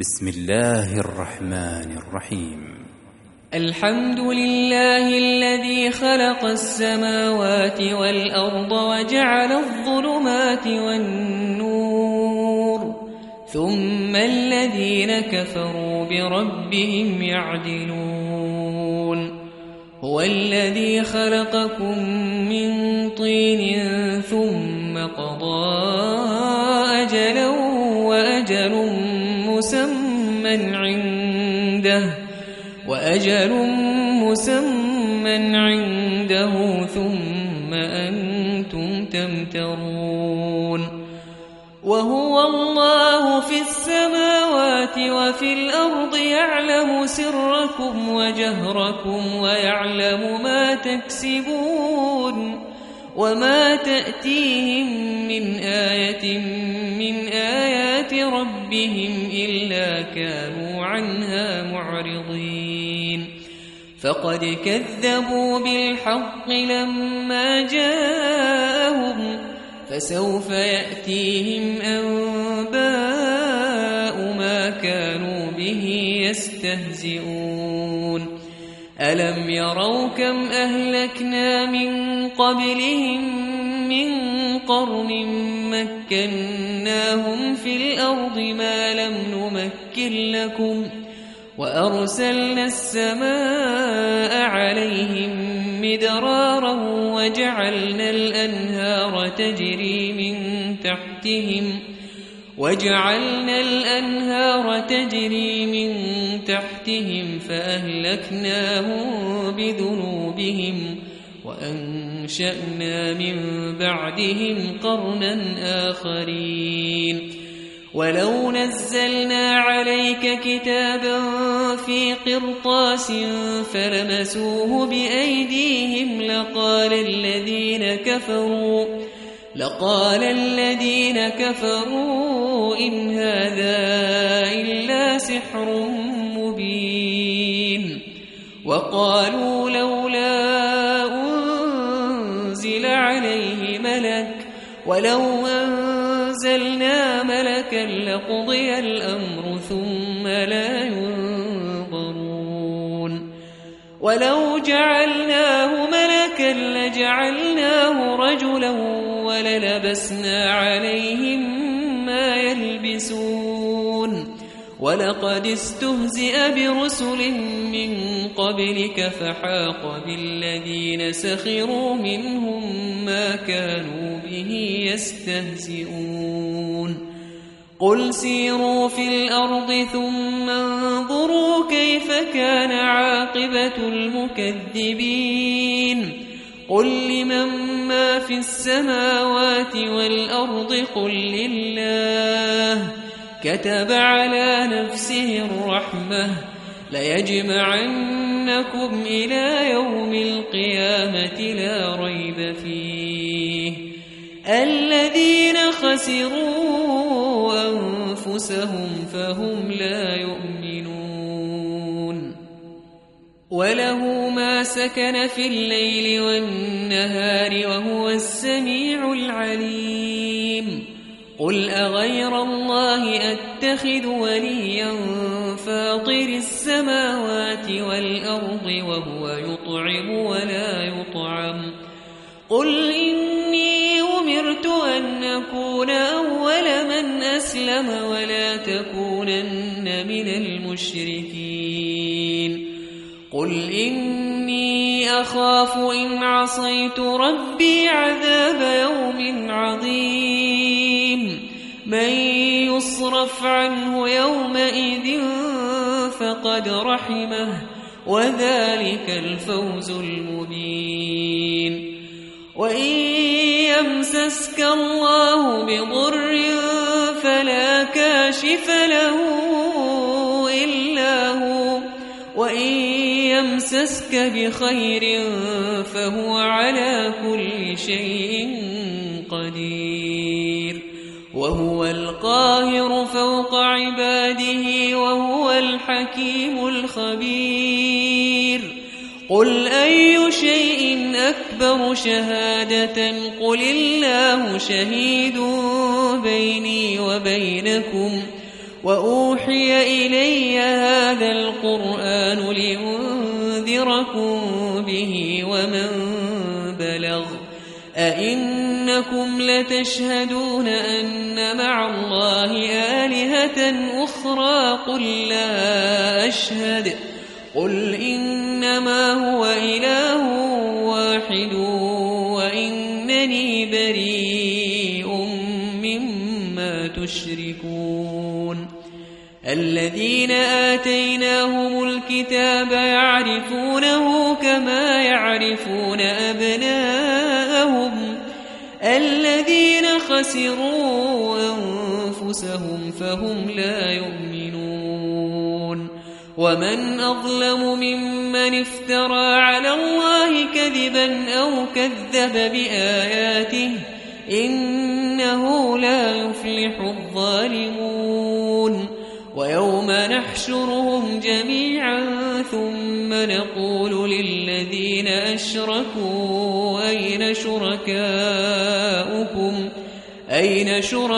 بسم الله الرحمن الرحيم. الحمد لله الذي خلق السماوات والأرض وجعل الظلمات والنور ثم الذين كفروا بربهم يعدلون. هو الذي خلقكم من طين ثم قضى أجلا وأجل مسمى عنده ثم أنتم تمترون. وهو الله في السماوات وفي الأرض يعلم سركم وجهركم ويعلم ما تكسبون. وما تأتيهم من آية من آيات ربهم إلا كانوا عنها معرضين. فقد كذبوا بالحق لما جاءهم فسوف يأتيهم أنباء ما كانوا به يستهزئون. ألم يروا كم أهلكنا من قبلهم من قرن مكناهم في الأرض ما لم نمكن لكم وأرسلنا السماء عليهم مدرارا وجعلنا الأنهار تجري من تحتهم فأهلكناهم بذنوبهم وأنشأنا من بعدهم قرنا آخرين. ولو نزلنا عليك كتابا في قرطاس فلمسوه بأيديهم لقال الذين كفروا إن هذا إلا سحر مبين. وقالوا لولا أنزل عليه ملك ولو أنزلنا ملكا لقضي الأمر ثم لا ينظرون. ولو جعلناه ملكا لجعلناه رجلا وللبسنا عليهم ما يلبسون. ولقد استهزئ برسل من قبلك فحاق بالذين سخروا منهم ما كانوا به يستهزئون. قل سيروا في الأرض ثم انظروا كيف كان عاقبة المكذبين. قل لمن ما في السماوات والأرض قل لله كتب على نفسه الرحمة ليجمعنكم إلى يوم القيامة لا ريب فيه. الذين خسروا أنفسهم فهم لا يؤمنون. وله ما سكن في الليل والنهار وهو السميع العليم. قل أغير الله أتخذ وليا فاطر السماوات والأرض وهو يطعم ولا يطعم. قل إني أمرت أن أكون أول من أسلم ولا تكونن من المشركين. قل إني أخاف إن عصيت ربي عذاب يوم عظيم. من يصرف عنه يومئذ فقد رحمه وذلك الفوز المبين. وإن يمسسك الله بضر فلا كاشف له إلا هو وإن يمسسك بخير فهو على كل شيء قدير. وهو القاهر فوق عباده وهو الحكيم الخبير. قل أي شيء أكبر شهادة قل الله شهيد بيني وبينكم وأوحي إلي هذا القرآن لأنذركم به ومن بلغ أئنكم لتشهدون أن مع الله آلهة أخرى قل لا أشهد قل إنما هو إله واحد وإنني بريء مما تشركون الذين آتيناهم الكتاب يعرفونه كما يعرفون أبناءهم الذين خسروا أنفسهم فهم لا يؤمنون ومن أظلم ممن افترى على الله كذبا أو كذب بآياته إنه لا يفلح الظالمون ويوم نحشرهم جميعا ثم نقول للذين أشركوا أين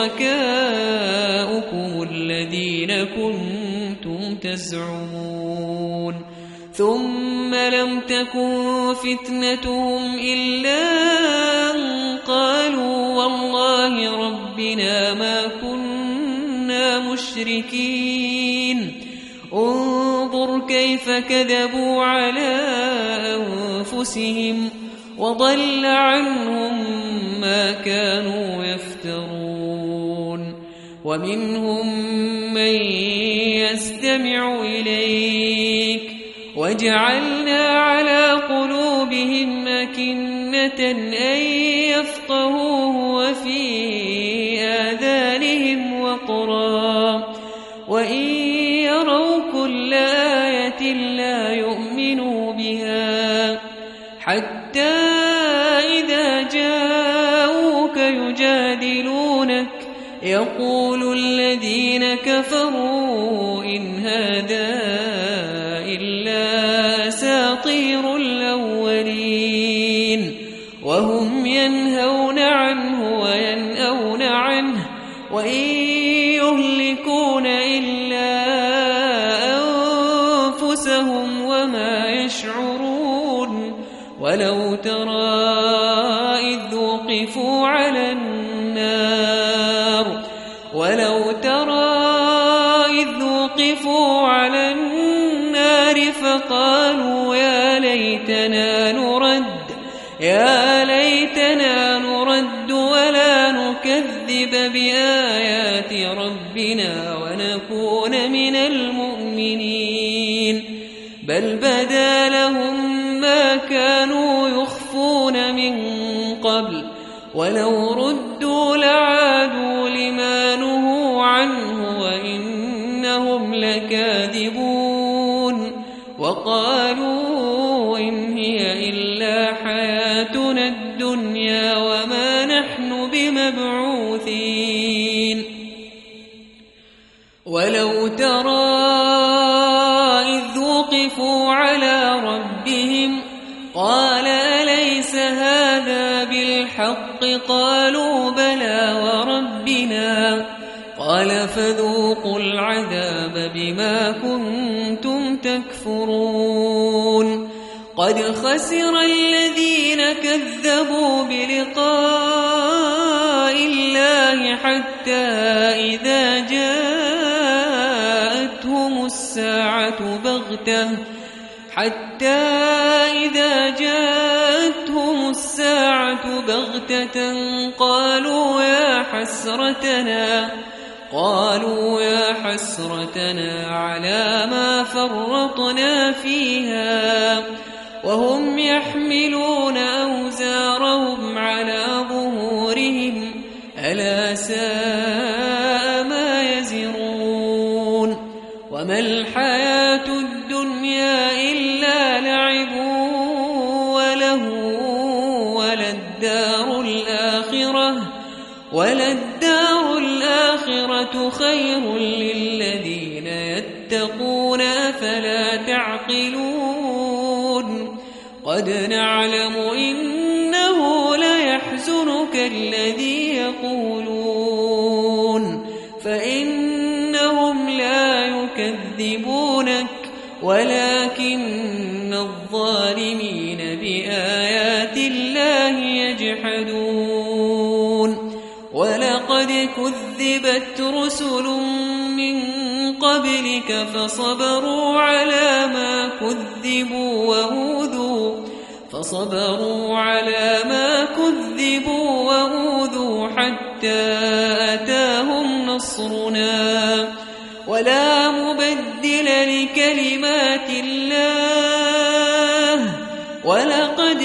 شركاؤكم الذين كنتم تزعمون ثم لم تكن فتنتهم إلا أن قالوا والله ربنا ما كنا مشركين انظر كيف كذبوا على أنفسهم وضل عنهم ما كانوا يفترون ومنهم من يستمع إليك وجعلنا على قلوبهم أكنة أن يفقهوه وفي آذانهم وقرا وإن يروا كل آية لا يؤمنوا بها حتى إذا جاءوك يجادلونك يقول الذين كفروا إن هذا إلا أساطير الأولين وهم ينهون عنه وينأون عنه وإن يهلكون إلا أنفسهم وما يشعرون ولو ترى إذ وقفوا على النار فقالوا يا ليتنا نرد ولا نكذب بآيات ربنا ونكون من المؤمنين بل بدا لهم ما كانوا يخفون من قبل ولو ردوا لعادوا لما نهوا عنه وإنهم لكاذبون وقالوا إن هي إلا حياتنا الدنيا وما نحن بمبعوثين ولو ترى إذ وقفوا على ربهم قال أليس هذا بالحق قالوا بلى وربنا قال فذوقوا العذاب بما كنتم تكفرون قد خسر الذين كذبوا بلقاء الله حتى إذا جاءتهم الساعة بغتة قالوا يا حسرتنا على ما فرطنا فيها وهم يحملون أوزارهم على ظهورهم ألا ساء ما يزرون وما الحياة الدنيا إلا لعب وللدار الآخرة خير للذين يتقون أفلا تعقلون قد نعلم إنه ليحزنك الذي يقولون فإنهم يكذبونك ولكن الظالمين بآيات الله يجحدون ولقد كذبت رسل من قبلك فصبروا على ما كذبوا وأوذوا حتى أتاهم نصرنا ولا مبدل لكلمات الله ولقد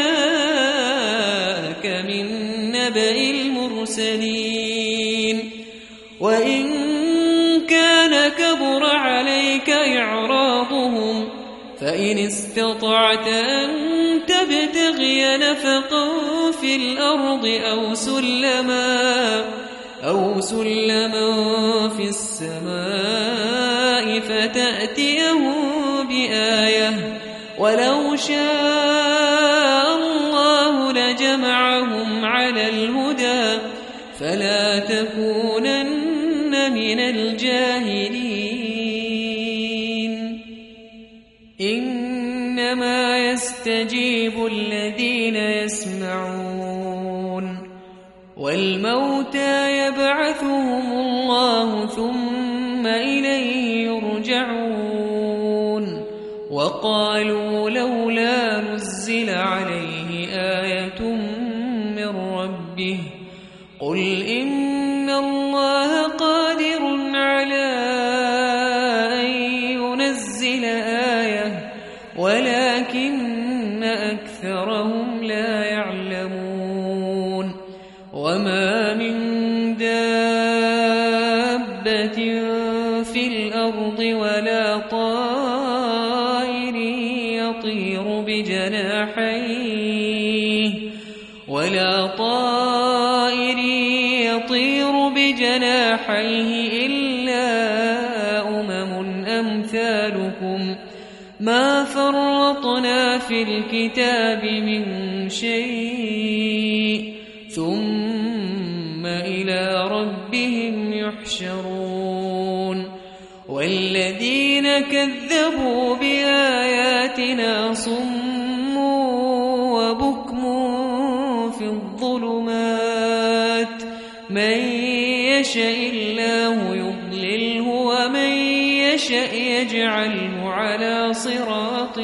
جاءك من نبأ المرسلين وإن كان كبر عليك إعراضهم فإن استطعت أن تبتغي نفقا في الأرض أو سلما في السماء فتأتيهم بآية ولو شاء الله لجمعهم على الهدى فلا تكونن من الجاهلين إنما يستجيب الذين يسمعون والموتى يبعثهم الله ثم إليه يرجعون وقالوا لولا نزل عليه آية من ربه قل إن الله قادر على أن ينزل آية ولكن أكثرهم لا يعلمون وما من دابة في الأرض ولا طائر يطير بجناحيه إلا أمثالكم ما فرطنا في الكتاب من شيء ثم إلى ربهم يحشرون والذين كذبوا بآياتنا صم وبكم في الظلمات من يشاء الله يضلله ومن يشاء يجعله على صراط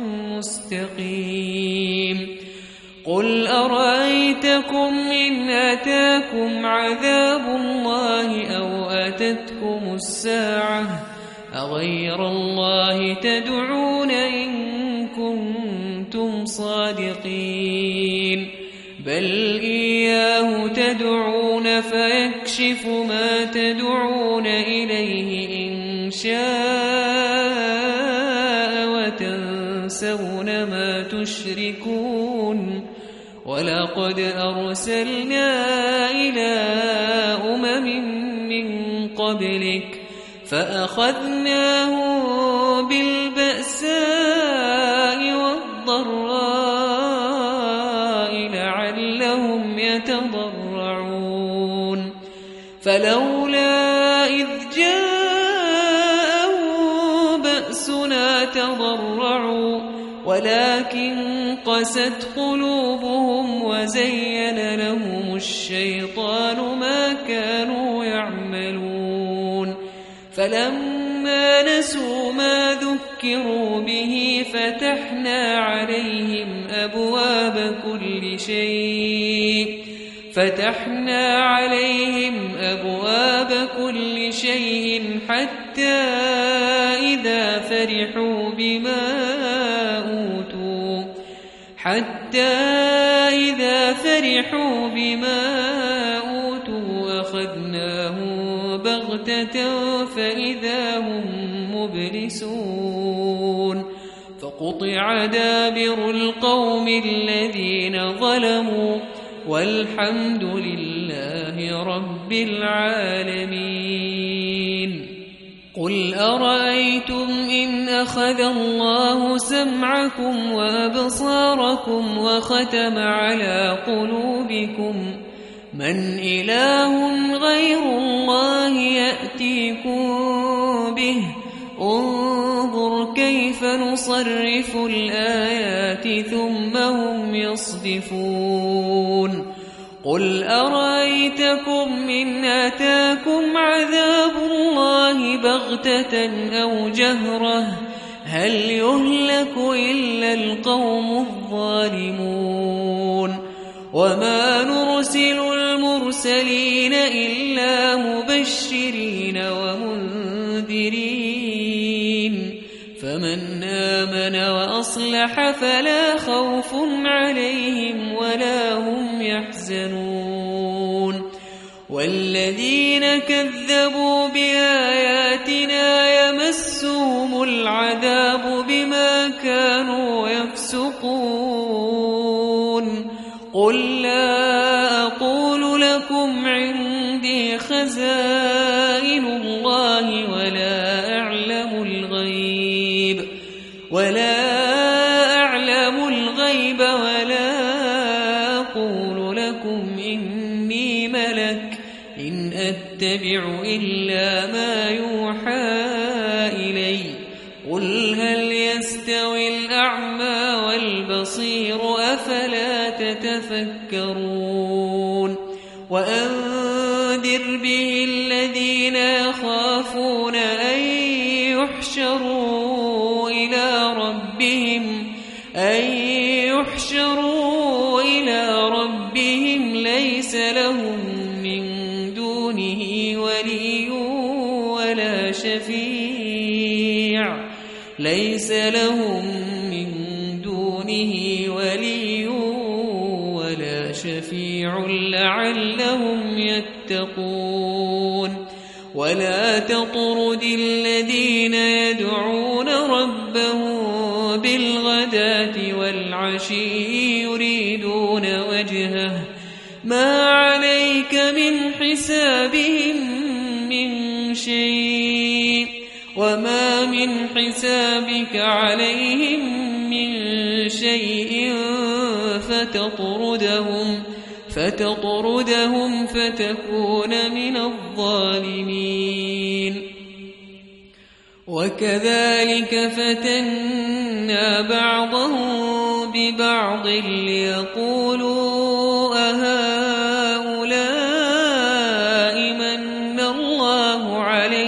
مستقيم قل أرأيتكم إن أتاكم عذاب الله أو أتتكم الساعة أغير الله تدعون إن كنتم صادقين بل إياه تدعون فيكشف ما تدعون إليه إن شاء وتنسون ما تشركون ولقد أرسلنا إلى من قبلك فأخذناهم بالبأساء والضراء لعلهم يتضرعون فلولا إذ جاءوا بأسنا تضرعوا ولكن قست قلوبهم وزين لهم الشيطان ما كانوا يعملون فلما نسوا ما ذكروا به فتحنا عليهم أبواب كل شيء حتى إذا فرحوا بما أوتوا أخذناهم بغتة فإذا هم مبلسون فقطع دابر القوم الذين ظلموا والحمد لله رب العالمين قل أرأيتم إن أخذ الله سمعكم وأبصاركم وختم على قلوبكم من إله غير الله يأتيكم به انظر كيف نصرف الآيات ثم هم يصدفون قل أرأيتكم إن أتاكم عذاب الله بغتة أو جهرة هل يهلك إلا القوم الظالمون وما نرسل المرسلين إلا مبشرين ومنذرين فمن آمن وأصلح فلا خوف عليهم ولا هم يحزنون والذين كذبوا بآياتنا يمسهم العذاب بما كانوا يفسقون قل لا أقول لكم عندي خزائن الله ولا أعلم الغيب ولا أقول لكم إني ملك إن أتبع إلا ما يوحى إلي قل هل يستوي الأعمى والبصير أفلا تتفكرون وأنذر به الذين يخافون أن يحشروا إلى ربهم ليس لهم من دونه ولي ولا شفيع لعلهم يتقون ولا تطرد الذين يدعون ربهم بالغداة والعشي يريدون وجهه ما عليك من حسابهم من شيء وما من حسابك عليهم من شيء فتطردهم فتكون من الظالمين وكذلك فتنا بعضهم ببعض ليقولوا أهؤلاء من الله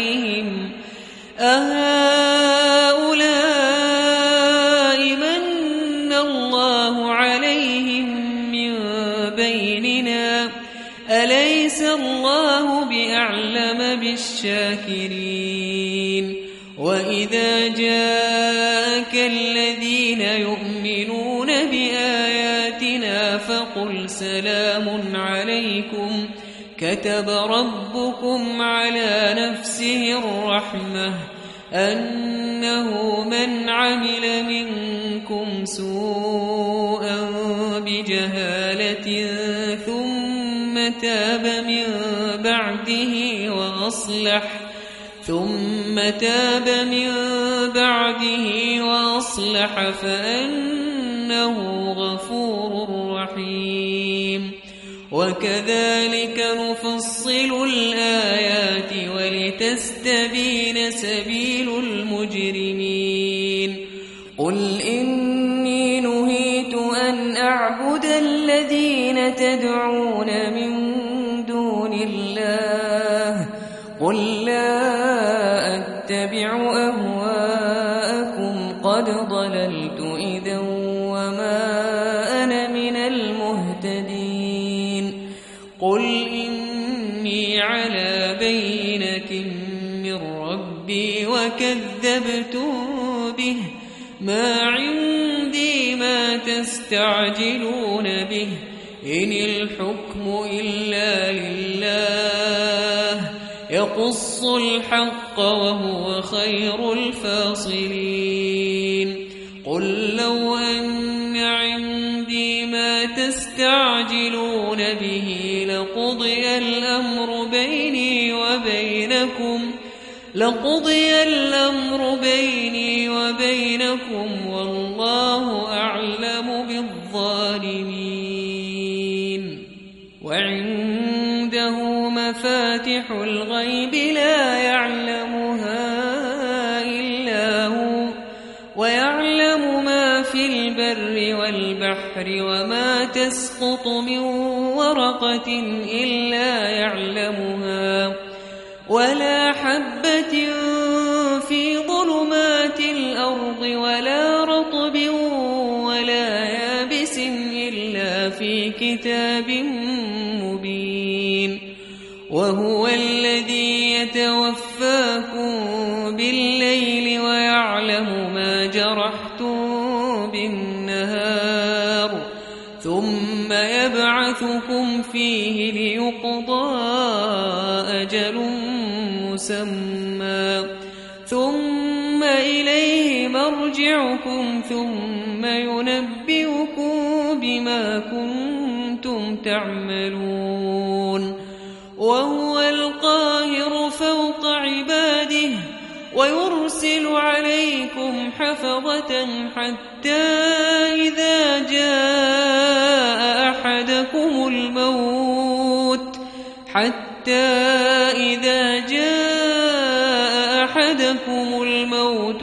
عليهم من بيننا أليس الله بأعلم بالشاكرين وإذا جاءك الذين يؤمنون بآياتنا فقل سلام عليكم كتب ربكم على نفسه الرحمة أنه من عمل منكم سوءا بجهالة ثم تاب من بعده وأصلح فأنه غفور رحيم وكذلك نفصل الآيات ولتستبين سبيل المجرمين قل إني نهيت أن أعبد الذين تدعون من دون الله قل لا أتبع أهواءكم قد ضللت إذا وما أنا من المهتدين قل إني على بينة من ربي وكذبتم به ما عندي ما تستعجلون به إن الحكم إلا لله يقص الحق وهو خير الفاصلين قل لو أن عندي ما تستعجلون به لقضي الأمر بيني وبينكم والله أعلم بالظالمين وعنده مفاتح الغيب لا يعلمها البر والبحر وما تسقط من ورقة إلا يعلمها ولا حبة في ظلمات الأرض ولا رطب ولا يابس إلا في كتاب مبين وهو الذي يتوفاكم بالليل ويعلم ما جرحتم بالنهار ثم يبعثكم فيه ليقضى أجل مسمى ثم إليه مرجعكم ثم ينبئكم بما كنتم تعملون وهو القاهر فوق عباده ويرسل عليكم حفظة حتى إذا جاء أحدكم الموت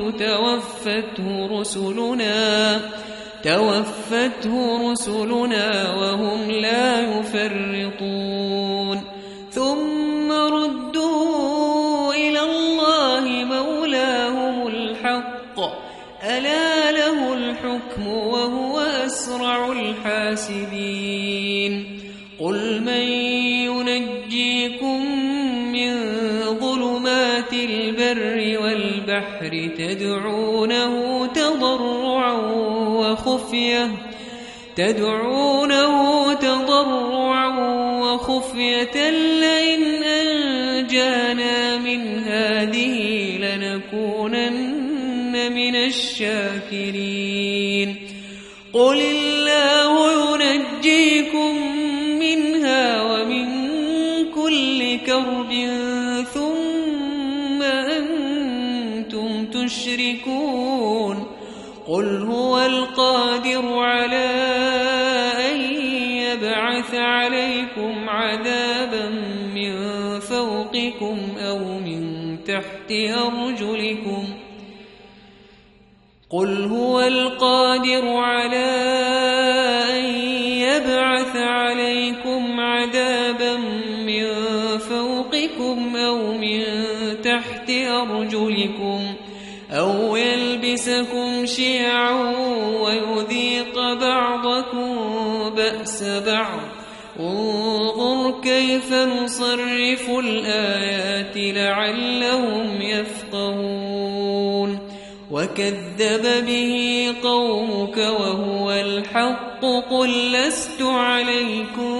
توفته رسلنا وهم لا يفرطون ثم ردوا إلى الله مولاهم الحق ألا له الحكم وهو أسرع الحاسبين قل من ينجيكم من ظلمات البر والبحر تدعونه تضرعا وخفية لئن أنجانا من هذه لنكونن من الشاكرين قل الله ينجيكم منها ومن كل كرب ثم أنتم تشركون قل هو القادر على أن يبعث عليكم عذابا من فوقكم أو من تحت أرجلكم قل هو القادر على أن يبعث عليكم عذابا من فوقكم أو من تحت أرجلكم أو يلبسكم شيعا ويذيق بعضكم بأس بعض انظر كيف نصرف الآيات لعلهم يفقهون وكذب به قومك وهو الحق قل لست عليكم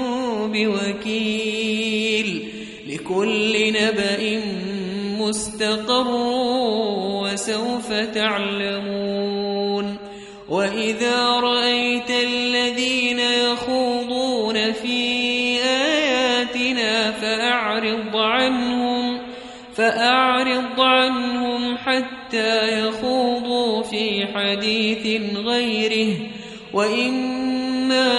بوكيل لكل نبأ مستقر وسوف تعلمون وإذا رأيت الذين يخوضون في آياتنا فأعرض عنهم حتى يخوضوا في حديث غيره وإما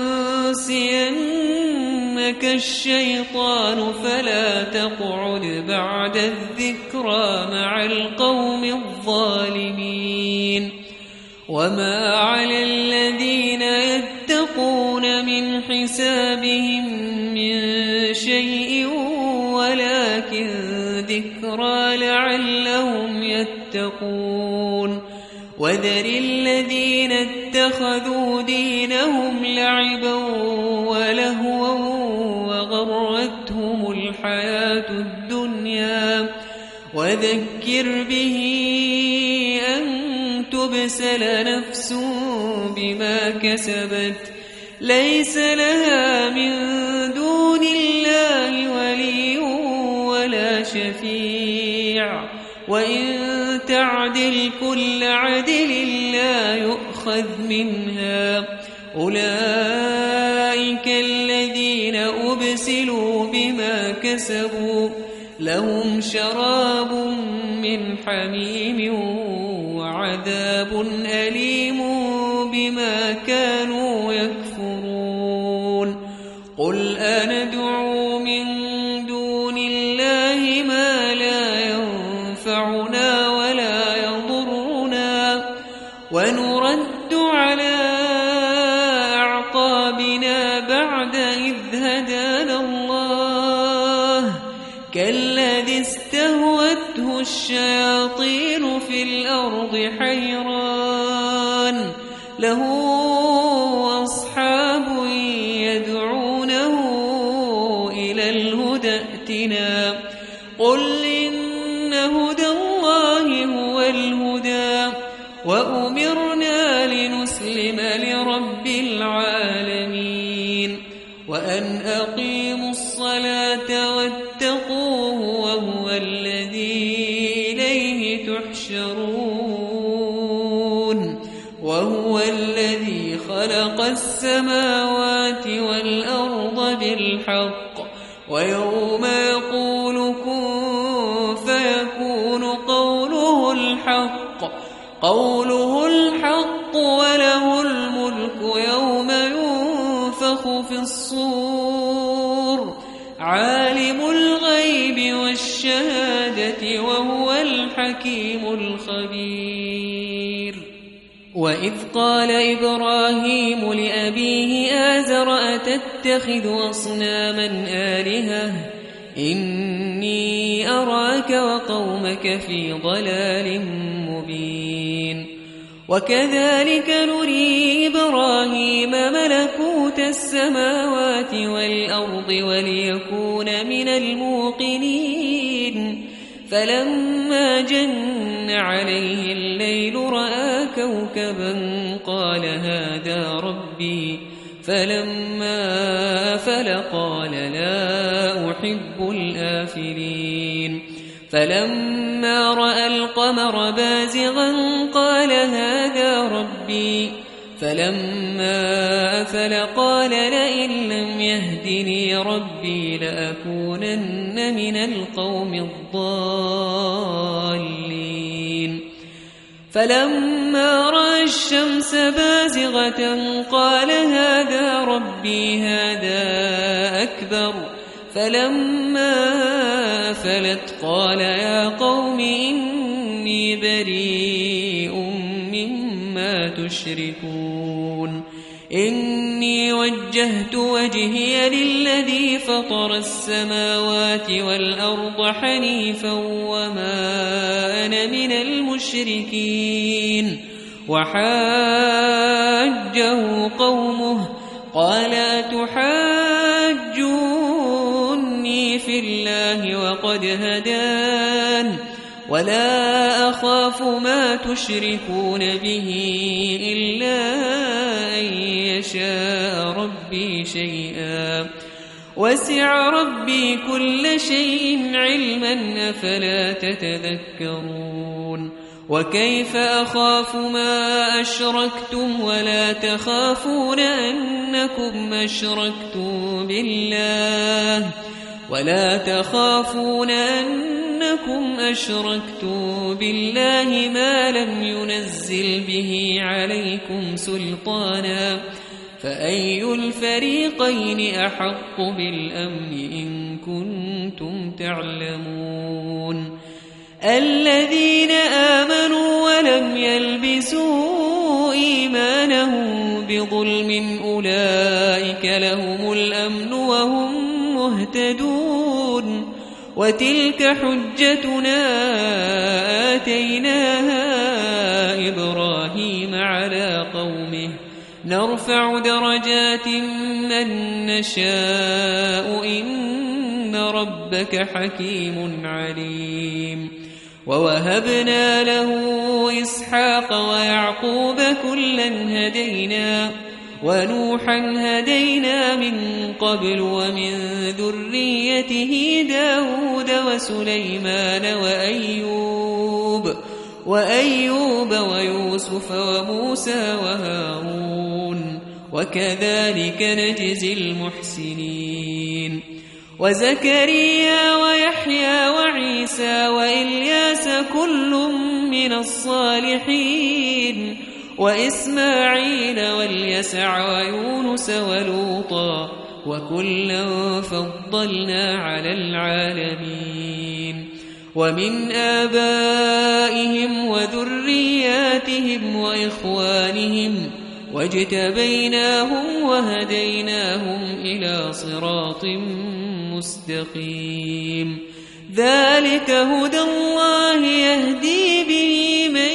ينسينك الشيطان فلا تقعد بعد الذكرى مع القوم الظالمين وما على الذين يتقون من حسابهم من شيء ولكن ذكرى لعلهم يتقون وذر الذين اتخذوا دينهم لعبا ولهوا وغرتهم الحياة الدنيا وذكر به أن تبسل نفس بما كسبت ليس لها من دون الله ولي ولا شفيع وإن تعدل كل عدل لا يؤخذ منها أولئك الذين أبسلوا بما كسبوا لهم شراب من حميم وعذاب أليم بما كانوا يكفرون قل أندعو من دون الله ما لا ينفعنا ولا يضرنا ونرد على الشياطين في الأرض حيران له أصحاب يدعونه إلى الهدى ائتنا قل إن هدى الله هو الهدى وأمرنا لنسلم لرب العالمين وأن أقيموا الصلاة واتقوه وهو الذي إليه تحشرون وهو الذي خلق السماوات والأرض بالحق ويوم يقول كن فيكون قوله الحق وله الملك يوم ينفخ في الصور عالم الغيب والشهادة وهو الحكيم الخبير وإذ قال إبراهيم لأبيه آزر أتتخذ أصناما آلهة إني أراك وقومك في ضلال مبين وكذلك نري إبراهيم ملكوت السماوات والأرض وليكون من الموقنين فلما جن عليه الليل رأى كوكبا قال هذا ربي فلما أفل قال لا أحب الآفلين فلما رأى القمر بازغا قال هذا ربي فلما أفل قال لئن لم يهدني ربي لأكونن من القوم الضالين فلما رأى الشمس بازغة قال هذا ربي هذا أكبر فلما أفلت قال يا قوم إني بريء مما تشركون إني وجهت وجهي للذي فطر السماوات والأرض حنيفا وما أنا من المشركين وحاجه قومه قال أتحاجوني في الله وقد هدان ولا أخاف ما تشركون به إلا أن يشاء ربي شيئا وسع ربي كل شيء علما أفلا تتذكرون وكيف أخاف ما أشركتم ولا تخافون أنكم أشركتم بالله ما لم ينزل به عليكم سلطانا فأي الفريقين أحق بالأمن إن كنتم تعلمون الذين آمنوا ولم يلبسوا إيمانهم بظلم أولئك لهم الأمن وهم مهتدون وتلك حجتنا آتيناها إبراهيم على قومه نرفع درجات من نشاء إن ربك حكيم عليم ووهبنا له إسحاق ويعقوب كلا هدينا ونوحا هدينا من قبل ومن ذريته داود وسليمان وأيوب ويوسف وموسى وهارون وكذلك نجزي المحسنين وزكريا ويحيى وعيسى وإلياس كل من الصالحين وإسماعيل واليسع ويونس ولوطا وكلا فضلنا على العالمين ومن آبائهم وذرياتهم وإخوانهم واجتبيناهم وهديناهم إلى صراط مستقيم ذلك هدى الله يهدي به من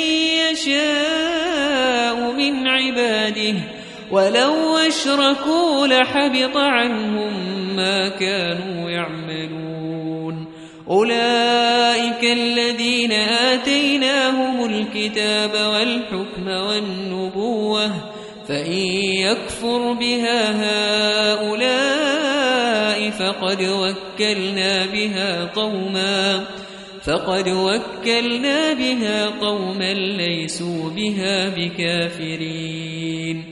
يشاء من عباده ولو أشركوا لحبط عنهم ما كانوا يعملون أولئك الذين آتيناهم الكتاب والحكم والنبوة فإن يكفر بها هؤلاء فقد وكلنا بها قوما ليسوا بها بكافرين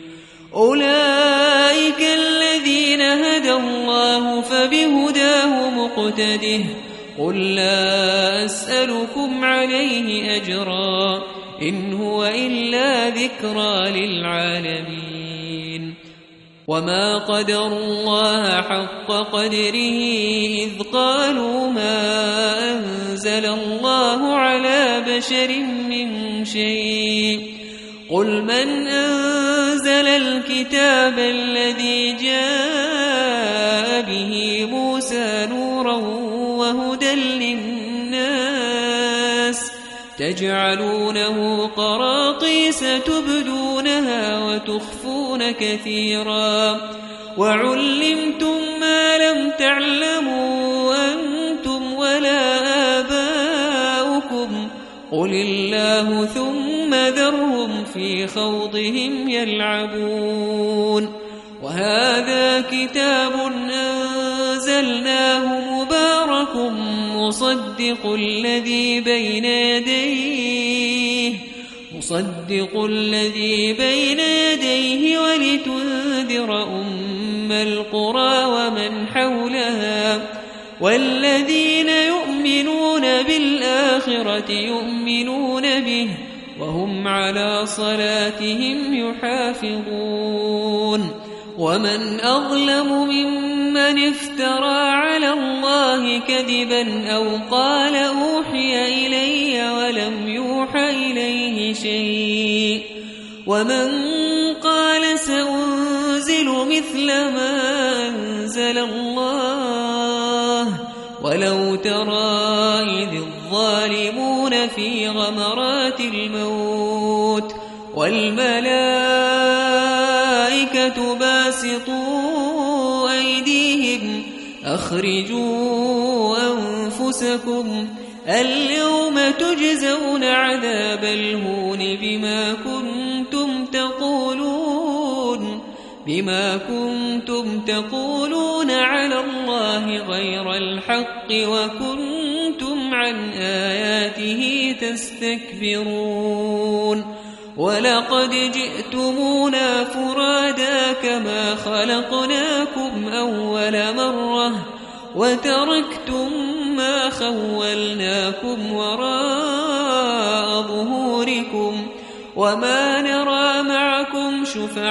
أولئك الذين هدى الله فبهداه مقتده قل لا أسألكم عليه أجرا إن هو إلا ذكرى للعالمين وما قدروا الله حق قدره إذ قالوا ما أنزل الله على بشر من شيء قل من أنزل الكتاب الذي جاء به موسى نورا وهدى للناس تجعلونه قراطيس تبدونها وتخفون كثيرا وعلمتم ما لم تعلموا أنتم ولا آباؤكم قل الله ثم ذرهم في خوضهم يلعبون وهذا كتاب أنزلناه مبارك مصدق الذي بين يديه ولتنذر أم القرى ومن حولها والذين يؤمنون بالآخرة يؤمنون به وهم على صلاتهم يحافظون ومن أظلم ممن افترى على الله كذبا أو قال أوحي إلي ولم يوحى إليه شيء ومن قال سأنزل مثل ما أنزل الله ولو ترى إذ الظالمون في غمرات الموت والملائكة باسطوا أيديهم أخرجوا أنفسكم اليوم تجزون عذاب الهون بما كنتم تقولون على الله غير الحق وكنتم عن آياته تستكبرون ولقد جئتمونا فرادا كما خلقناكم أول مرة وتركتم ما خولناكم وراء ظهوركم وما نرى معكم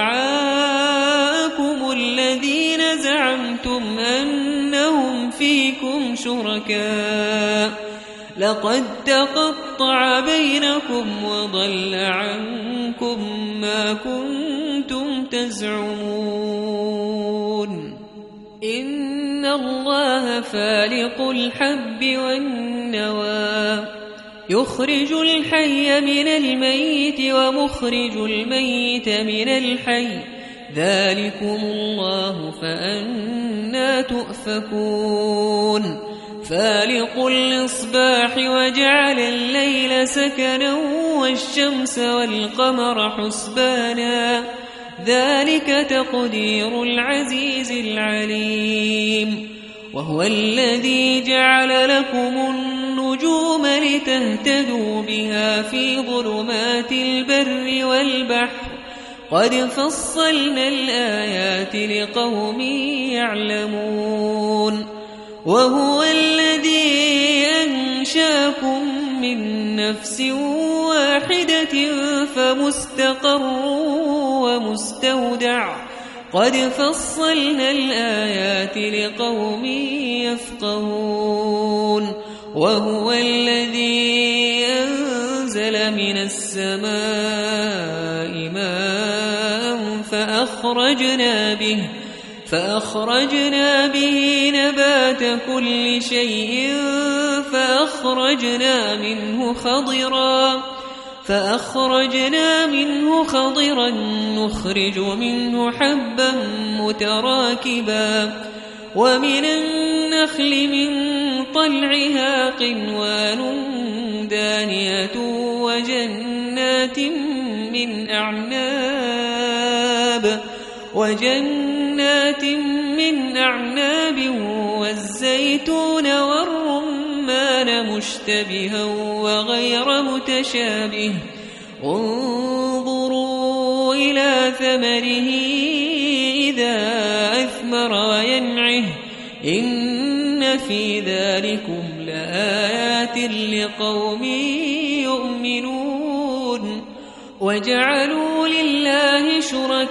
شفعاءكم الذين زعمتم أنهم فيكم شركاء لقد تقطع بينكم وضل عنكم ما كنتم تزعمون إن الله فالق الحب والنوى يخرج الحي من الميت ومخرج الميت من الحي ذلكم الله فأنى تؤفكون فالق الإصباح وجعل الليل سكنا والشمس والقمر حسبانا ذلك تقدير العزيز العليم وهو الذي جعل لكم النجوم لتهتدوا بها في ظلمات البر والبحر قد فصلنا الآيات لقوم يعلمون وهو الذي أنشاكم من نفس واحدة فمستقر ومستودع قد فصلنا الآيات لقوم يفقهون وهو الذي أنزل من السماء ماء فأخرجنا به نبات كل شيء فأخرجنا منه خضرا نخرج منه حبا متراكبا ومن النخل من طلعها قنوان دانية وجنات من أعناب والزيتون والرمان مشتبها وغير متشابه انظروا إلى ثمره إذا أثمر وينعه إن في ذلكم لآيات لقوم يؤمنون وجعلوا لله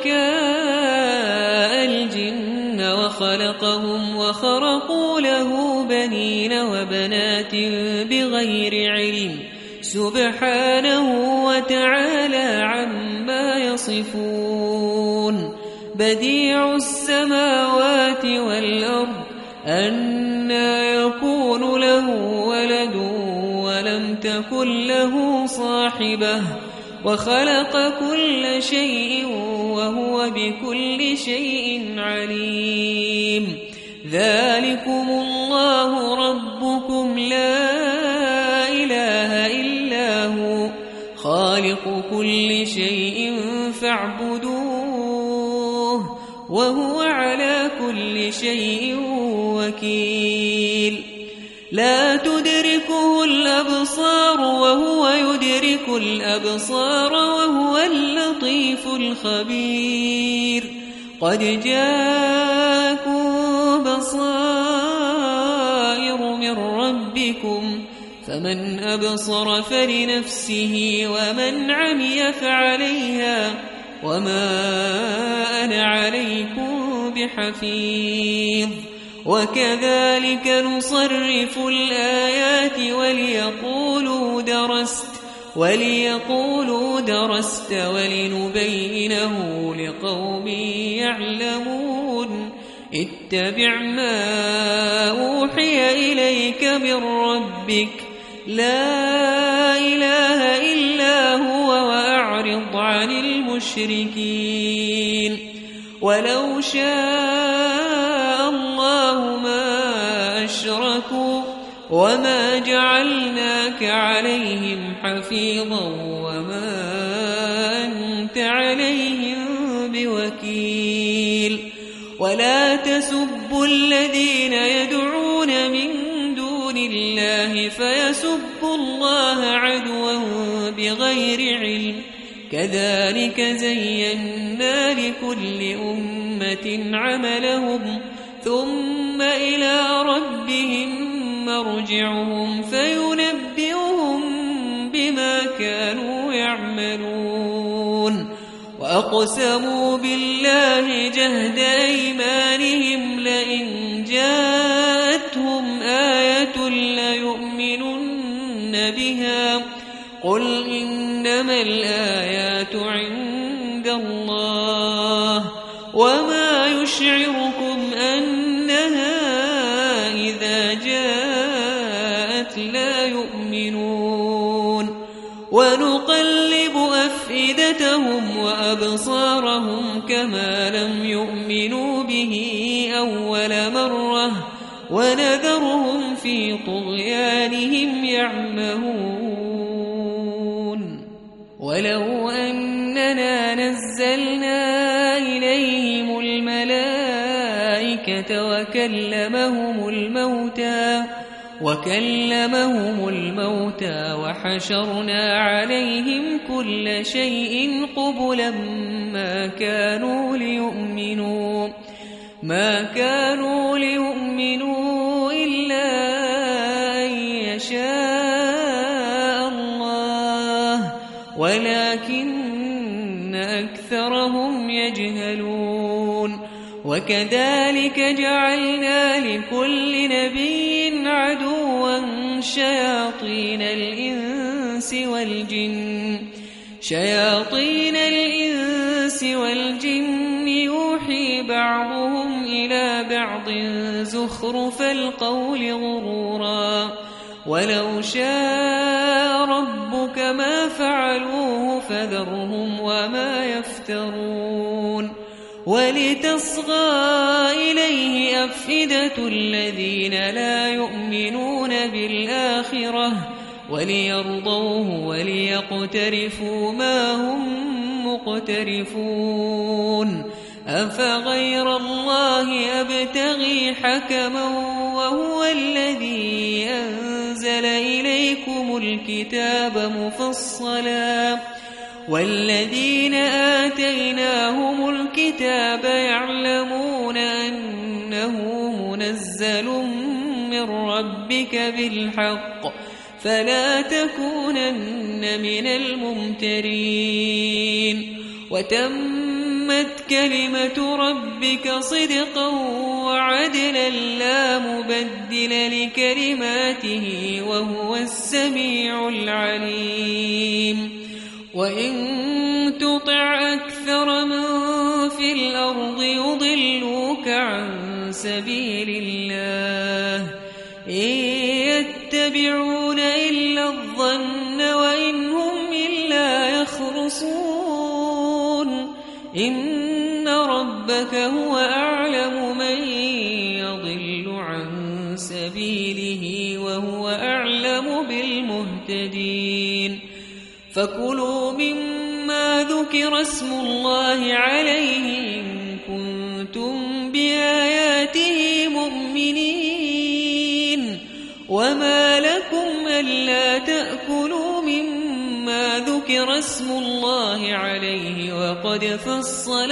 شركاء الجن وخلقهم وخرقوا له بنين وبنات بغير علم سبحانه وتعالى عما يصفون بديع السماوات والأرض أنى يكون له ولد ولم تكن له صاحبة وخلق كل شيء وهو بكل شيء عليم ذلكم الله ربكم لا إله إلا هو خالق كل شيء فاعبدوه وهو على كل شيء وكيل لا تدركه الأبصار وهو يدرك الأبصار وهو اللطيف الخبير قد جاءكم بصائر من ربكم فمن أبصر فلنفسه ومن عمي فعليها وما أنا عليكم بحفيظ وكذلك نصرف الآيات وليقولوا درست ولنبينه لقوم يعلمون اتبع ما أوحي إليك من ربك لا إله إلا هو وأعرض عن المشركين ولو شاء الله ما أشركوا وما جعلناك عليهم حفيظا وما أنت عليهم بوكيل ولا تسبوا الذين يدعون من دون الله فيسبوا الله عدوا بغير علم كذلك زينا لكل أمة عملهم ثم إلى ربهم مرجعهم فينبئهم بما كانوا يعملون وأقسموا بالله جهد أيمانهم لئن جاءتهم آية ليؤمنن بها قل إنما الآيات عند الله وما يشعركم أنها إذا جاءت لا يؤمنون ونقلب أفئدتهم وأبصارهم كما لم يؤمنوا به أول مرة ونذرهم في طغيانهم يعمهون ولو أننا نزلنا إليهم الملائكة وكلمهم الموتى وحشرنا عليهم كل شيء قبلا ما كانوا ليؤمنوا إلا أن يشاء الله ولكن أكثرهم يجهلون وكذلك جعلنا لكل نبي عدوا شياطين الإنس والجن يوحي بعضهم ببعض زخرف القول غرورا ولو شاء ربك ما فعلوه فذرهم وما يفترون ولتصغى إليه أفئدة الذين لا يؤمنون بالآخرة وليرضوه وليقترفوا ما هم مقترفون أفغير الله أبتغي حكما وهو الذي أنزل إليكم الكتاب مفصلا والذين آتيناهم الكتاب يعلمون أنه منزل من ربك بالحق فلا تكونن من الممترين وتمت كلمة ربك صدقا وعدلا لا مبدل لكلماته وهو السميع العليم وإن تطع أكثر من في الأرض يضلوك عن سبيل الله إن يتبعون إلا الظن وإن هم إلا يخرصون إن ربك هو أعلم من يضل عن سبيله وهو أعلم بالمهتدين فكلوا مما ذكر اسم الله عليه إن كنتم بآياته مؤمنين وما لكم ألا تأكلوا مما ذكر اسم الله عليه وقد فصل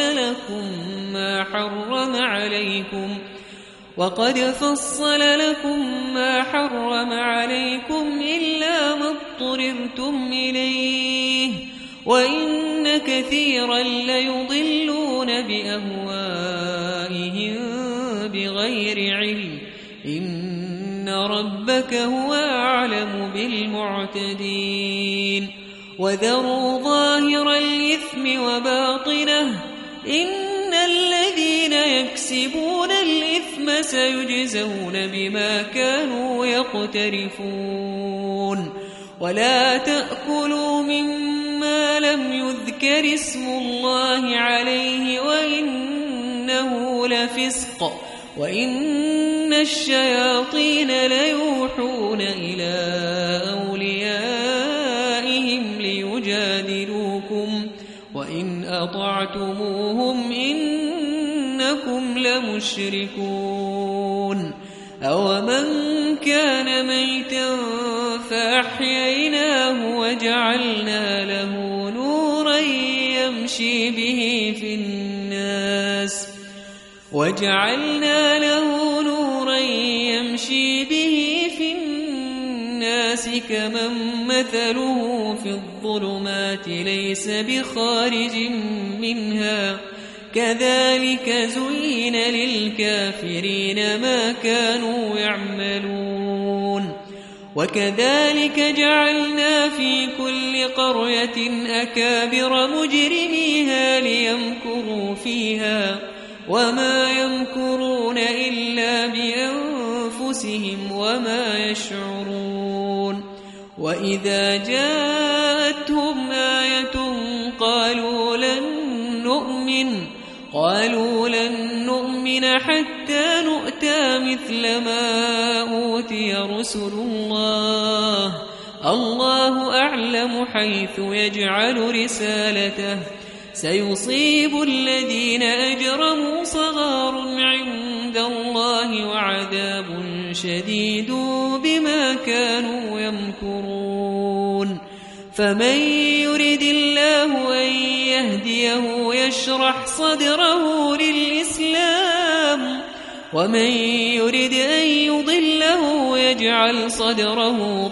لكم ما حرم عليكم إلا ما اضطررتم إليه وإن كثيرا ليضلون بأهوائهم بغير علم إن ربك هو أعلم بالمعتدين وذروا ظاهر الإثم وباطنه إن الذين يكسبون الإثم سيجزون بما كانوا يقترفون ولا تأكلوا مما لم يذكر اسم الله عليه وإنه لفسق وإن الشياطين ليوحون إلى أوليائهم ليجادلوكم وإن أطعتموهم إنكم لمشركون أومن كان ميتا فأحييناه وجعلنا له نورا يمشي به في الناس كمن مثله في الظلمات ليس بخارج منها كذلك زين للكافرين ما كانوا يعملون وكذلك جعلنا في كل قرية أكابر مجرميها ليمكروا فيها وما يمكرون إلا بأنفسهم وما يشعرون وإذا جاءتهم آية قالوا لن نؤمن حتى نؤتى مثل ما أوتي رسل الله أعلم حيث يجعل رسالته سيصيب الذين أجرموا صغار عند الله وعذاب شديد بما كانوا يمكرون فمن يرد الله أن يهديه يشرح صدره للإسلام ومن يرد أن يضله يجعل صدره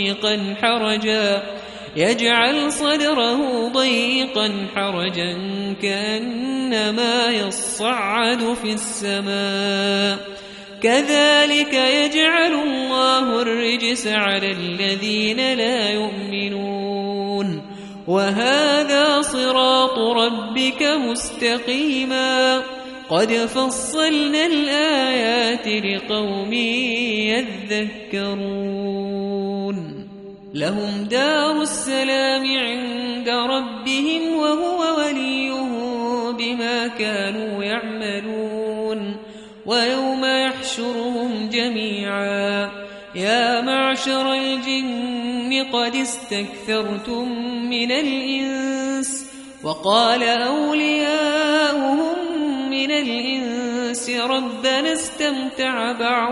ضيقا حرجا كأنما يصعد في السماء كذلك يجعل الله الرجس على الذين لا يؤمنون وهذا صراط ربك مستقيما قد فصلنا الآيات لقوم يذكرون لهم دار السلام عند ربهم وهو وليهم بما كانوا يعملون ويوم يحشرهم جميعا يا معشر الجن قد استكثرتم من الإنس وقال أولياؤهم من الإنس ربنا استمتع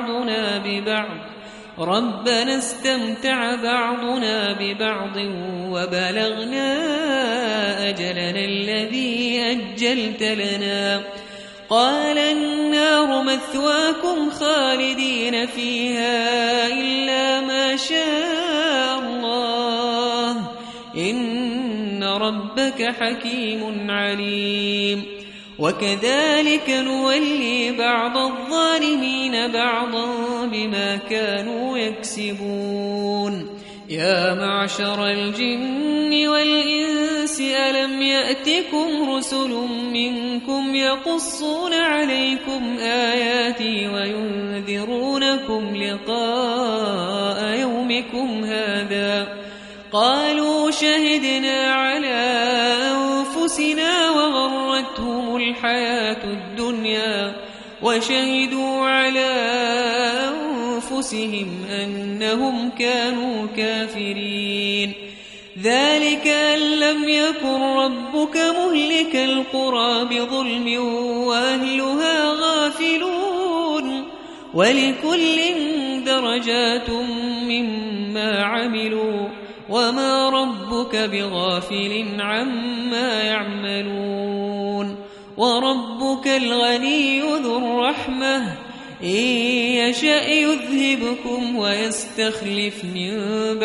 بعضنا ببعض وبلغنا أجلنا الذي أجلت لنا قال النار مثواكم خالدين فيها إلا ما شاء الله إن ربك حكيم عليم وكذلك نولي بعض الظالمين بعضا بما كانوا يكسبون يا معشر الجن والإنس ألم يأتكم رسل منكم يقصون عليكم آياتي وينذرونكم لقاء يومكم هذا قالوا شهدنا على أنفسنا وغرتهم الحياة الدنيا وشهدوا على أنفسهم أنهم كانوا كافرين ذلك أن لم يكن ربك مهلك القرى بظلم وأهلها غافلون ولكل درجات مما عملوا وما ربك بغافل عما يعملون وربك الغني ذو الرحمة إن يشأ يذهبكم ويستخلف من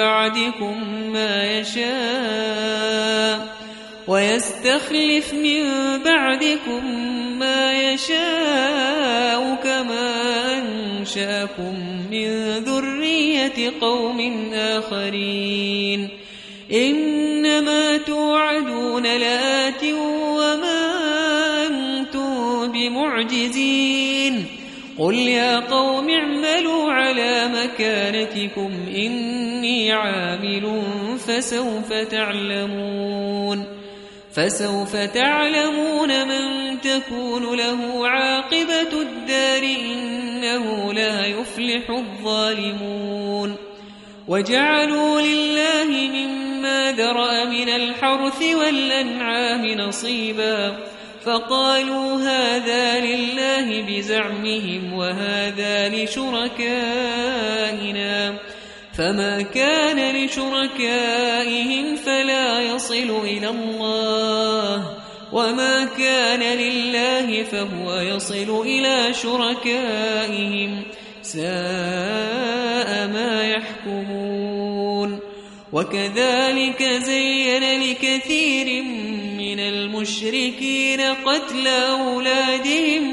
بعدكم ما يشاء كما أنشأكم من ذرية قوم آخرين إنما توعدون لآت وما أنتم بمعجزين قل يا قوم اعملوا على مكانتكم إني عامل فسوف تعلمون من تكون له عاقبة الدار إنه لا يفلح الظالمون وجعلوا لله مما ذرأ من الحرث والأنعام نصيبا فقالوا هذا لله بزعمهم وهذا لشركائنا فما كان لشركائهم فلا يصل إلى الله وما كان لله فهو يصل إلى شركائهم ساء ما يحكمون وكذلك زين لكثير من المشركين قتل أولادهم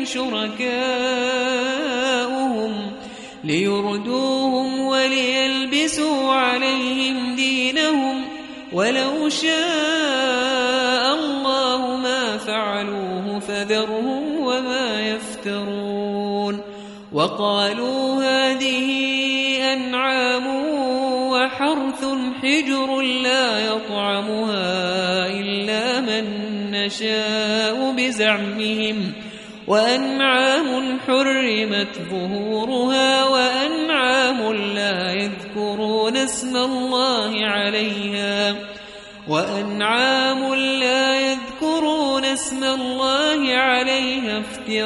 شركاؤهم ليردوهم وليلبسوا عليهم دينهم ولو شاء الله ما فعلوه فذرهم وما يفترون وقالوا هذه أنعام وحرث حجر لا يطعمها إلا من نشاء بزعمهم وأنعام حرمت ظهورها وأنعام لا يذكرون اسم الله عليها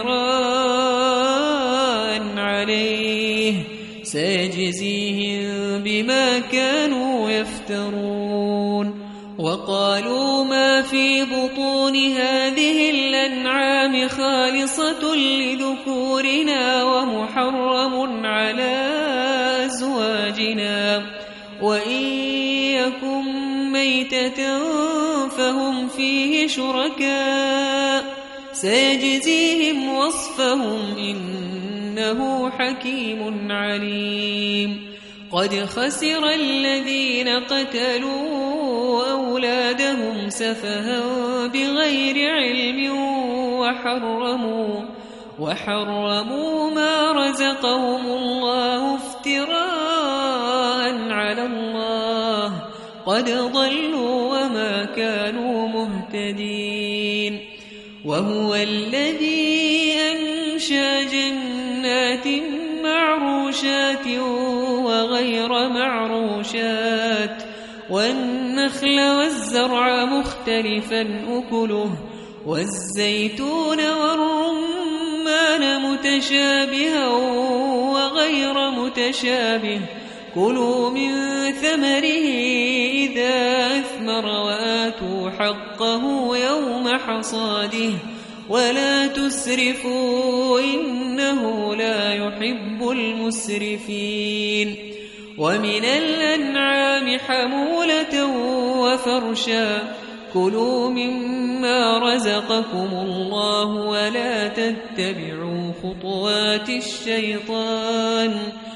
افتراء عليه سيجزيهم بما كانوا يفترون وقالوا ما في بطون هذه الأنعام خالصة لذكورنا ومحرم على أزواجنا وإن يكن ميتة فهم فيه شركاء سيجزيهم وصفهم إنه حكيم عليم قد خسر الذين قتلوا أولادهم سفها بغير علم وحرموا ما رزقهم الله افتراء على الله قد ضلوا وما كانوا مهتدين وهو الذي أنشأ جنات معروشات وغير معروشات والنخل والزرع مختلفا أكله والزيتون والرمان متشابها وغير متشابه كلوا من ثمره إذا أثمر وآتوا حقه يوم حصاده ولا تسرفوا إنه لا يحب المسرفين ومن الأنعام حمولة وفرشا كلوا مما رزقكم الله ولا تتبعوا خطوات الشيطان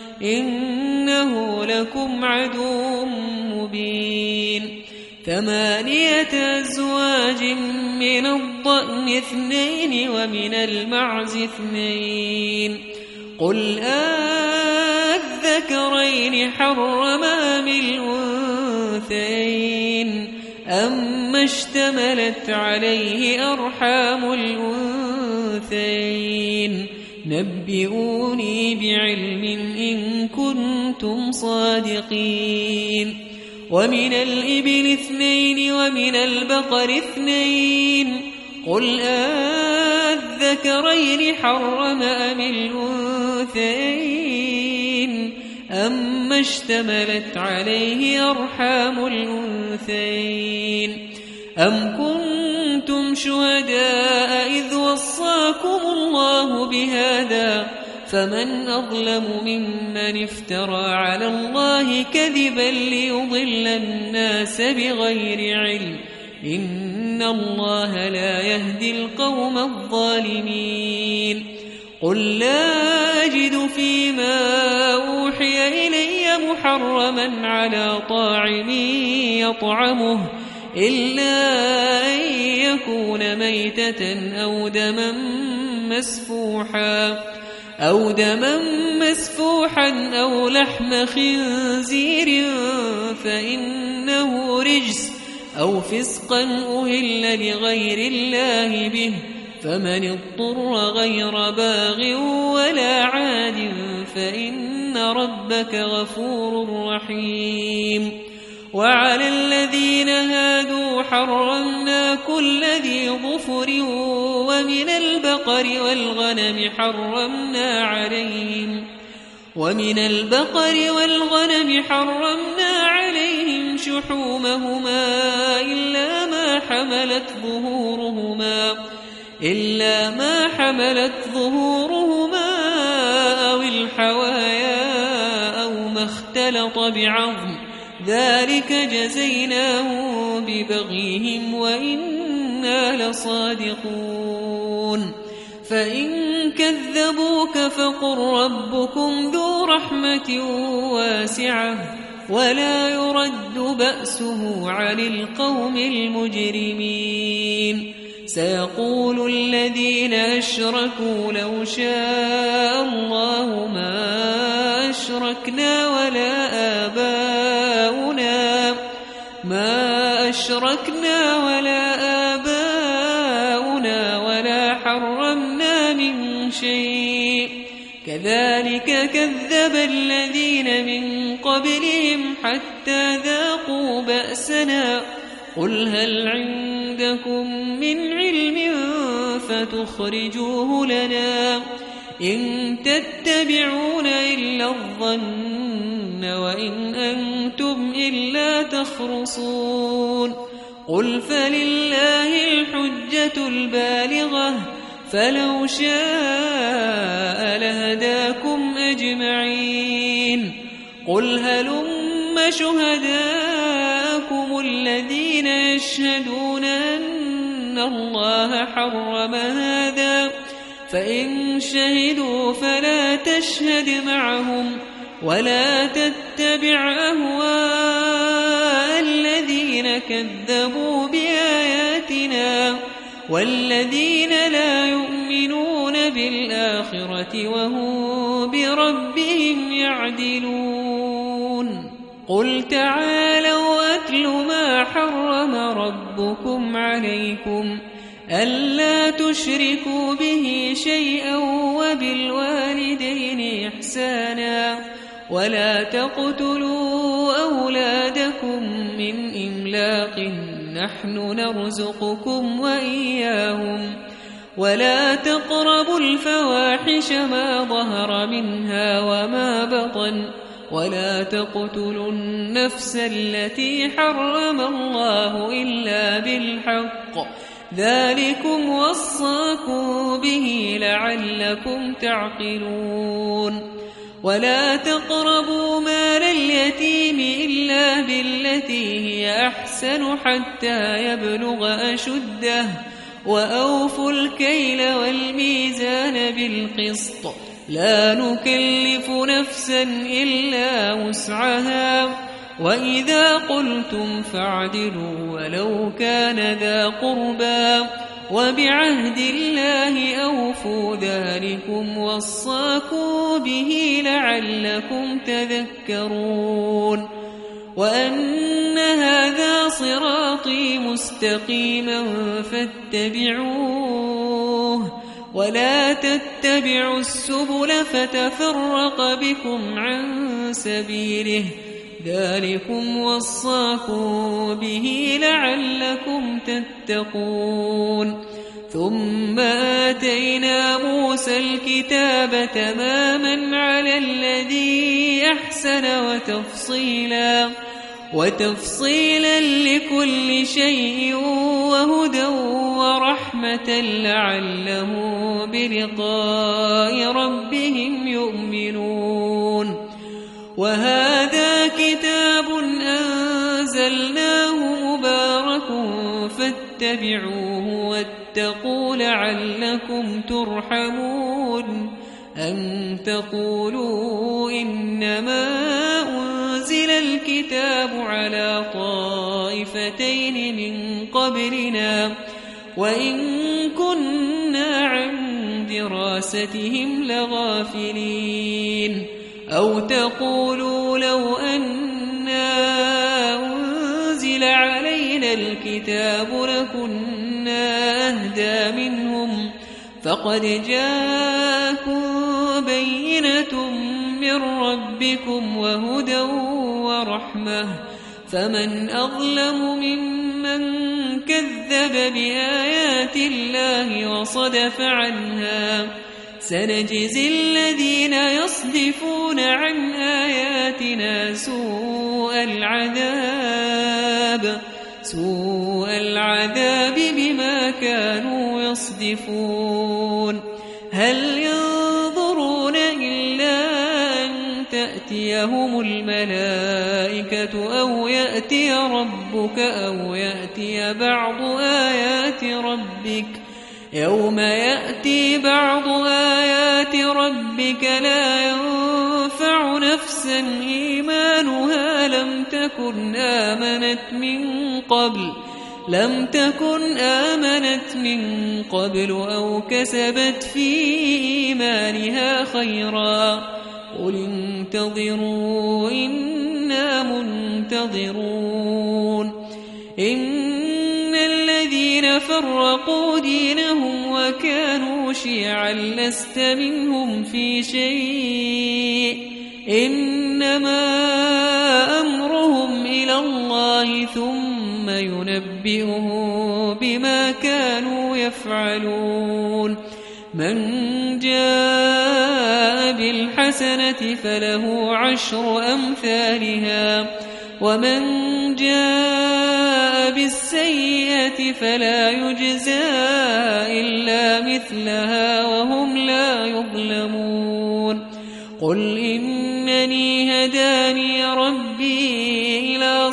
إنه لكم عدو مبين 8 أزواج من الضأن 2 ومن المعز 2 قل الذكرين حرم أم الأنثيين أما اشتملت عليه أرحام الأنثيين نبئوني بعلم إن كنتم صادقين ومن الإبل 2 ومن البقر 2 قل الذكرين حرم أم الأنثيين أما اشتملت عليه أرحام الأنثيين أم كنتم شهداء إذ وصاكم الله بهذا فمن أظلم ممن افترى على الله كذبا ليضل الناس بغير علم إن الله لا يهدي القوم الظالمين قل لا أجد فيما أوحي إلي محرما على طاعم يطعمه إلا أن يكون ميتة أو دما مسفوحا أو لحم خنزير فإنه رجس أو فسقا أهل لغير الله به فمن اضطر غير باغ ولا عاد فإن ربك غفور رحيم وعلى الذين هادوا حرمنا كل ذي ظفر ومن البقر والغنم حرمنا عليهم شحومهما إلا ما حملت ظهورهما أو الحوايا أو ما اختلط بعظم ذلك جزيناهم ببغيهم وإنا لصادقون فإن كذبوك فقل ربكم ذو رحمة واسعة ولا يرد بأسه عن القوم المجرمين سيقول الذين أشركوا لو شاء الله ما أشركنا ولا آباؤنا ولا حرمنا من شيء كذلك كذب الذين من قبلهم حتى ذاقوا بأسنا قل هل عندكم من علم فتخرجوه لنا إن تتبعون إلا الظن وإن أنتم إلا تخرصون قل فلله الحجة البالغة فلو شاء لهداكم أجمعين قل هلم شهداءكم الذين يشهدون أن الله حرم هذا فإن شهدوا فلا تشهد معهم ولا تتبع أهواء الذين كذبوا بآياتنا والذين لا يؤمنون بالآخرة وهم بربهم يعدلون قل تعالوا أتل ما حرم ربكم عليكم ألا تشركوا به شيئا وبالوالدين إحسانا ولا تقتلوا أولادكم من إملاق نحن نرزقكم وإياهم ولا تقربوا الفواحش ما ظهر منها وما بطن ولا تقتلوا النفس التي حرم الله إلا بالحق ذلكم وصاكم به لعلكم تعقلون ولا تقربوا مال اليتيم إلا بالتي هي أحسن حتى يبلغ أشده وأوفوا الكيل والميزان بالقسط لا نكلف نفسا إلا وسعها وإذا قلتم فاعدلوا ولو كان ذا قربى وبعهد الله أوفوا ذلكم وصاكم به لعلكم تذكرون وأن هذا صراطي مستقيما فاتبعوه ولا تتبعوا السبل فتفرق بكم عن سبيله ذلكم وصاكم به لعلكم تتقون ثم آتينا موسى الكتاب تماما على الذي أحسن وتفصيلا لكل شيء وهدى ورحمة لعلهم بلقاء ربهم يؤمنون وهذا كتاب أنزلناه مبارك فاتبعوه واتقوا لعلكم ترحمون أن تقولوا إنما أنزل الكتاب على طائفتين من قبلنا وإن كنا عن دراستهم لغافلين أو تقولوا لو أنا أنزل علينا الكتاب لكنا أهدى منهم فقد جاءكم بينة من ربكم وهدى ورحمة فمن أظلم ممن كذب بآيات الله وصدف عنها سنجزي الذين يصدفون عن آياتنا سوء العذاب بما كانوا يصدفون هل ينظرون إلا أن تأتيهم الملائكة أو يأتي ربك أو يأتي بعض آيات ربك يوم يأتي بعض آيات ربك لا ينفع نفسا إيمانها لم تكن آمنت من قبل أو كسبت في إيمانها خيرا قل انتظروا إنا منتظرون إن الذين فرقوا دينهم وكانوا شيعا لست منهم في شيء إنما أمرهم إلى الله ثم ينبئهم بما كانوا يفعلون من جاء بالحسنة فله 10 أمثالها ومن جاء بالسيئة فلا يجزى إلا مثلها وهم لا يظلمون قل إنني هداني ربي إلى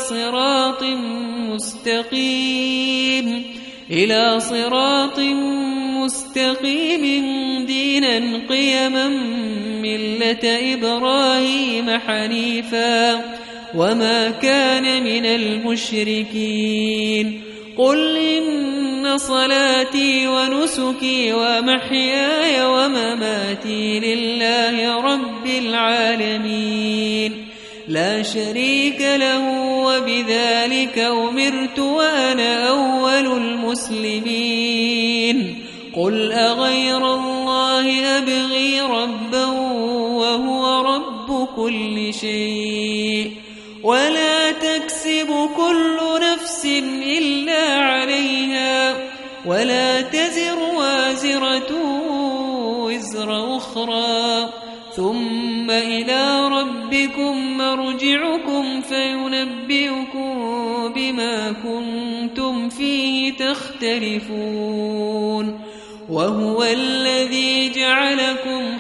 صراط مستقيم دينا قيما ملة إبراهيم حنيفا وما كان من المشركين قل إن إن صلاتي ونسكي ومحياي ومماتي لله رب العالمين لا شريك له وبذلك أمرت وأنا أول المسلمين قل أغير الله أبغي ربا وهو رب كل شيء ولا تكسب كل نفس إلا عليها ولا تزر وازرة وزر أخرى ثم إلى ربكم مرجعكم فينبئكم بما كنتم فيه تختلفون وهو الذي جعلكم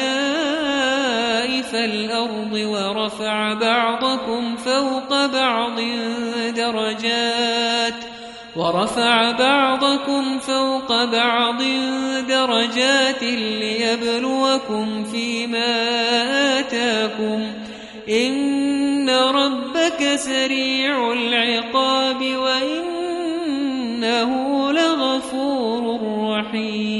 خلائف الأرض ورفع بعضكم فوق بعض درجات ليبلوكم فيما آتاكم إن ربك سريع العقاب وإنه لغفور رحيم